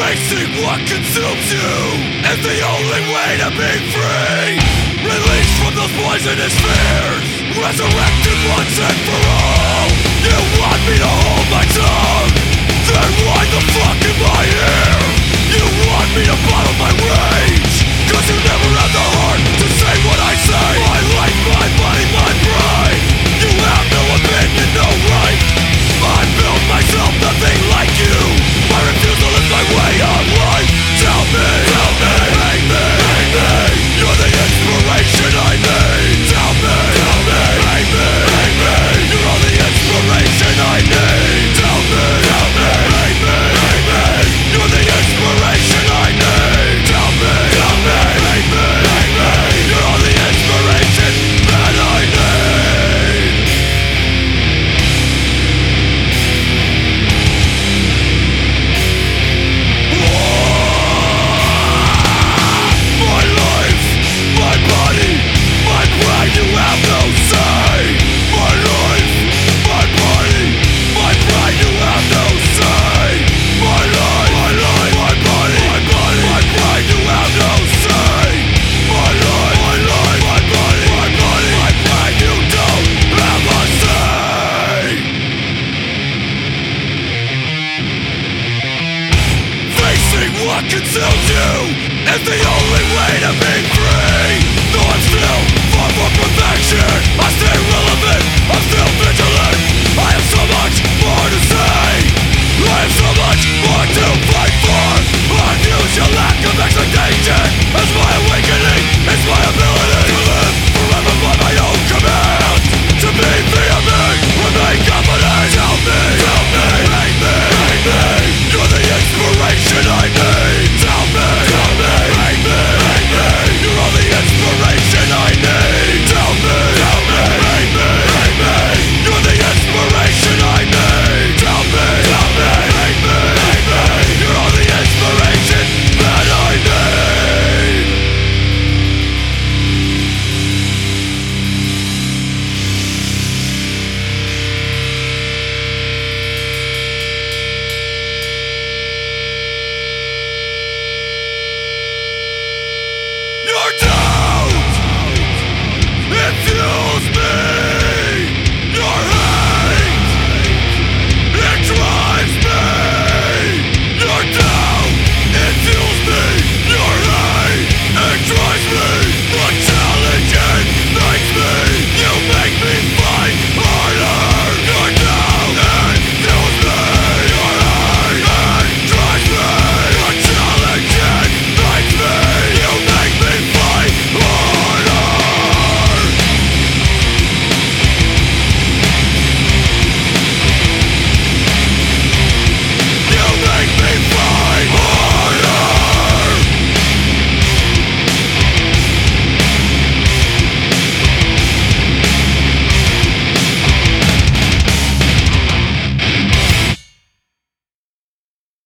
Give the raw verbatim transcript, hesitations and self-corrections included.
Facing what consumes you is the only way to be free. Released from those poisonous fears, resurrected once and for all. You want me to hold my tongue? Then why the fuck am I here? You want me to bottle my rage? Cause you never had the heart to say what I say. My life, my body, my pride. You have no opinion, no right. I built myself nothing like you. My refusal is my way of life. Tell me, tell me, make me, make me. You're the inspiration I need. Tell me, tell me, make me, make me. You're all the inspiration I need. Tell me, tell me, make me, make me. You're the inspiration I need. Tell me, tell me, make me, make me. You're all the inspiration that I need. My life, my body, my pride, you have no say. My life, my body, my pride, you have no say. My life, my life, my body, my body, my pride, you have no say. My life, my life, my body, my body, my pride, you don't have a say. Facing what consumes you is the only way to be free. Though I'm still far from perfection, I stay relevant, I'm still vigilant. I have so much more to say, I have so much more to